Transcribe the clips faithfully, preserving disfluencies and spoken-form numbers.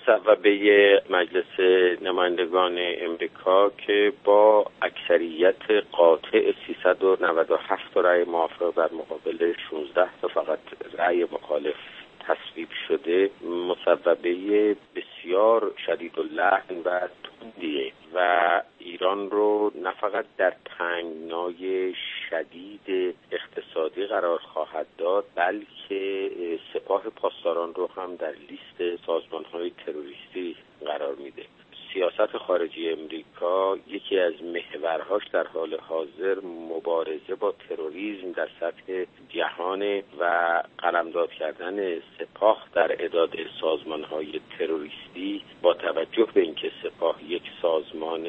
مصوبه مجلس نمایندگان امریکا که با اکثریت قاطع سیصد و نود و هفت رأی موافق در مقابل شانزده تا فقط رأی مخالف تصویب شده، مصوبه بسیار شدیداللحن و تندیه و ایران رو نه فقط در تنگنای شدید اقتصادی قرار خواهد داد، بلکه سپاه پاسداران رو هم در لیست سازمان‌های تروریستی قرار میده. سیاست خارجی امریکا یکی از محورهاش در حال حاضر مبارزه با تروریسم در سطح جهان و قلمداد کردن سپاه در اعداد سازمان‌های تروریستی با توجه به اینکه سپاه یک سازمان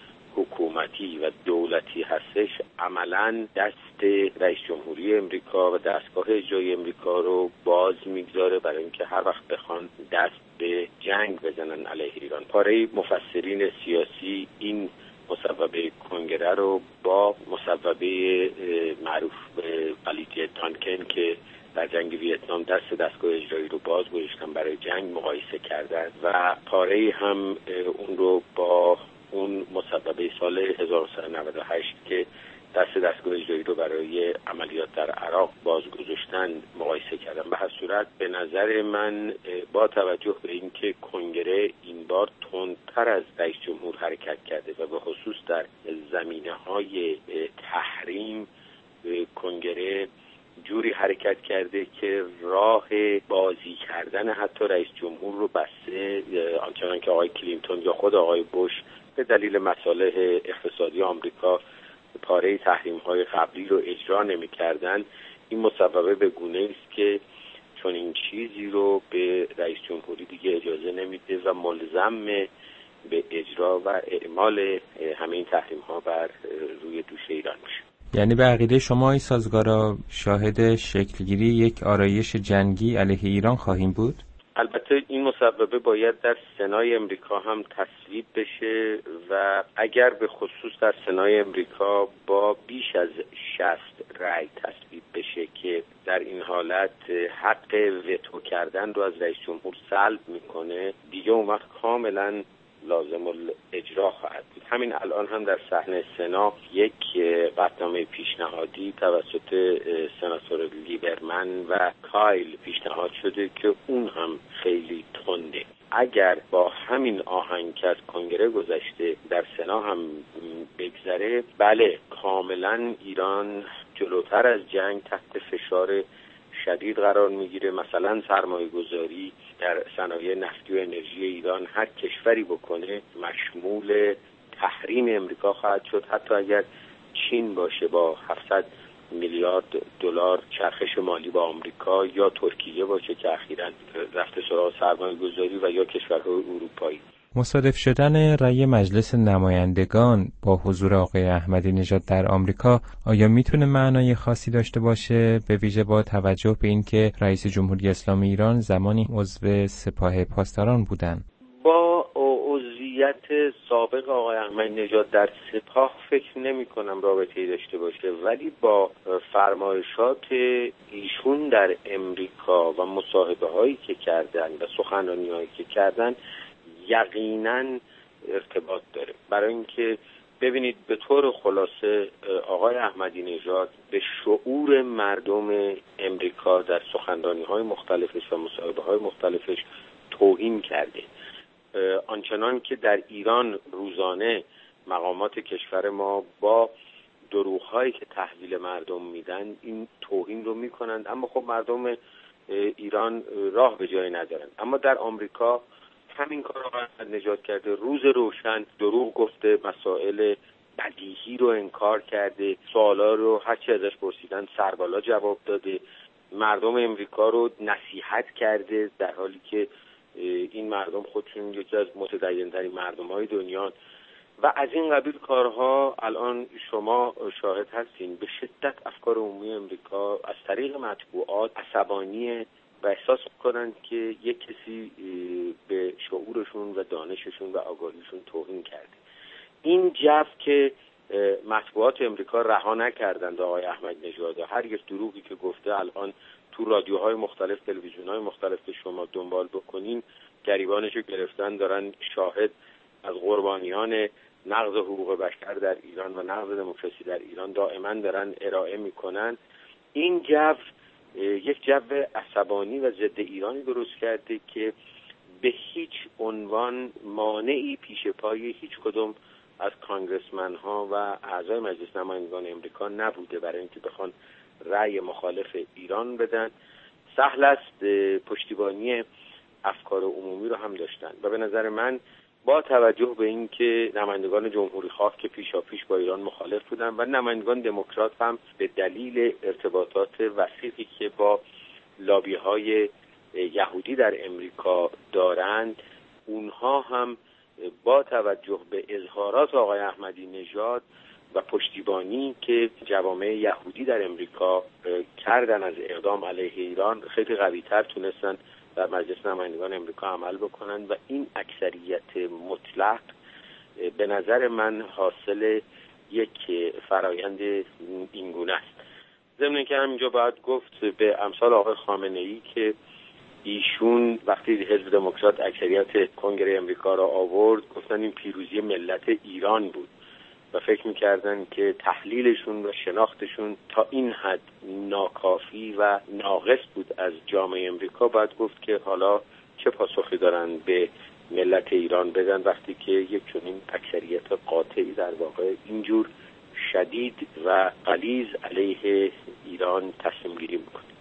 حکومتی و دولتی هستش، عملاً دست رئیس جمهوری امریکا و دستگاه اجرایی امریکا رو باز میگذاره برای اینکه هر وقت بخوان دست به جنگ بزنن علیه ایران. پاره مفسرین سیاسی این مصوبه کنگره رو با مصوبه معروف به ولیجه تانکن که در جنگ ویتنام دست دستگاه اجرایی رو باز گذاشتن برای جنگ مقایسه کردن و پاره هم اون رو با اون مصوبه سال هزار و سیصد و نود و هشت که دست دستگاه اجرایی رو برای عملیات در عراق باز گذاشتن مقایسه کردم. به هر صورت به نظر من با توجه به اینکه کنگره این بار تندتر از رئیس جمهور حرکت کرده و به خصوص در زمینه‌های تحریم، کنگره جوری حرکت کرده که راه بازی کردن حتی رئیس جمهور رو بسته، آنچنان که آقای کلینتون یا خود آقای بوش به دلیل مصالح اقتصادی آمریکا پاره تحریم‌های قبلی رو اجرا نمی‌کردن. این مصوبه به گونه‌ای است که چون این چیزی رو به رئیس جمهوری دیگه اجازه نمیده و ملزم به اجرا و اعمال همه این تحریم‌ها بر روی دوش ایران میشه. یعنی به عقیده شما این سازگارا شاهد شکلگیری یک آرایش جنگی علیه ایران خواهیم بود؟ البته این مصوبه باید در سنای امریکا هم تصویب بشه و اگر به خصوص در سنای امریکا با بیش از شصت رأی تصویب بشه که در این حالت حق وتو کردن رو از رئیس جمهور سلب میکنه، دیگه اون وقت کاملا لازم الاجرا خواهد بود. همین الان هم در صحنه سنا یک قطعنامه پیشنهادی توسط سناتور لیبرمن و کایل پیشنهاد شده که اون هم خیلی تنده. اگر با همین آهنگ که از کنگره گذشته در سنا هم بگذره، بله کاملا ایران جلوتر از جنگ تحت فشار شدید قرار میگیره. مثلا سرمایه گذاری در صنایع نفتی و انرژی ایران هر کشوری بکنه مشمول تحریم امریکا خواهد شد، حتی اگر چین باشه با هفتصد میلیارد دلار چرخش مالی با آمریکا، یا ترکیه باشه که اخیراً رفته سراغ سرمایه گذاری، و یا کشورهای اروپایی. مصادف شدن رأی مجلس نمایندگان با حضور آقای احمدی نژاد در آمریکا آیا میتونه معنای خاصی داشته باشه، به ویژه با توجه به اینکه رئیس جمهوری اسلامی ایران زمانی عضو سپاه پاسداران بودند؟ با عضویت سابق آقای احمدی نژاد در سپاه فکر نمی کنم رابطه‌ای داشته باشه، ولی با فرمایشات ایشون در امریکا و مصاحبه هایی که کردن و سخنرانی هایی که کردن یقیناً ارتباط داره. برای اینکه ببینید به طور خلاصه آقای احمدی نژاد به شعور مردم امریکا در سخنرانی‌های مختلفش و مصاحبه‌های مختلفش توهین کرده. آنچنان که در ایران روزانه مقامات کشور ما با دروغ‌هایی که تحویل مردم میدن این توهین رو میکنند، اما خب مردم ایران راه به جای ندارن. اما در آمریکا همین کار رو احمدی نژاد کرده، روز روشن دروغ گفته، مسائل بدیهی رو انکار کرده، سوالا رو هر چی ازش پرسیدن سربالا جواب داده، مردم امریکا رو نصیحت کرده، در حالی که این مردم خودشون یکی از متدین‌ترین مردم‌های دنیا و از این قبیل کارها. الان شما شاهد هستین به شدت افکار عمومی امریکا از طریق مطبوعات عصبانیه و احساس میکنن که یک کسی به شعورشون و دانششون و آگاهیشون توهین کرده. این جو که مطبوعات امریکا رها نکردند آقای احمدی نژاد، هر یک دروغی که گفته الان تو رادیوهای مختلف، تلویزیون‌های مختلف که شما دنبال بکنین گریبانشو گرفتن، دارن شاهد از قربانیان نقض حقوق بشر در ایران و نقض دموکراسی در ایران دائما دارن ارائه میکنن. این جو یک جو عصبانی و ضد ایرانی درست کرده که به هیچ عنوان مانعی پیش پای هیچ کدوم از کانگرسمن ها و اعضای مجلس نمایندگان امریکا نبوده برای اینکه بخوان رأی مخالف ایران بدن. سهل است پشتیبانی افکار عمومی رو هم داشتن و به نظر من با توجه به اینکه نمایندگان جمهوری خواه که پیشا پیش با ایران مخالف بودن و نمایندگان دموکرات هم به دلیل ارتباطات وثیقی که با لابی‌های یهودی در امریکا دارند، اونها هم با توجه به اظهارات آقای احمدی نژاد و پشتیبانی که جوامع یهودی در امریکا کردن از اقدام علیه ایران، خیلی قوی‌تر تونستن در مجلس نمایندگان امریکا عمل بکنن و این اکثریت مطلق به نظر من حاصل یک فرایند اینگونه است. ضمن اینکه همینجا باید گفت به امثال آقای خامنه‌ای که ایشون وقتی حزب دموکرات اکثریت کنگره امریکا را آورد گفتن این پیروزی ملت ایران بود و فکر می‌کردن که تحلیلشون و شناختشون تا این حد ناکافی و ناقص بود از جامعه امریکا. باید گفت که حالا چه پاسخی دارن به ملت ایران بدن وقتی که یک چنین اکثریت قاطعی در واقع اینجور شدید و غلیظ علیه ایران تصمیم گیری میکنه.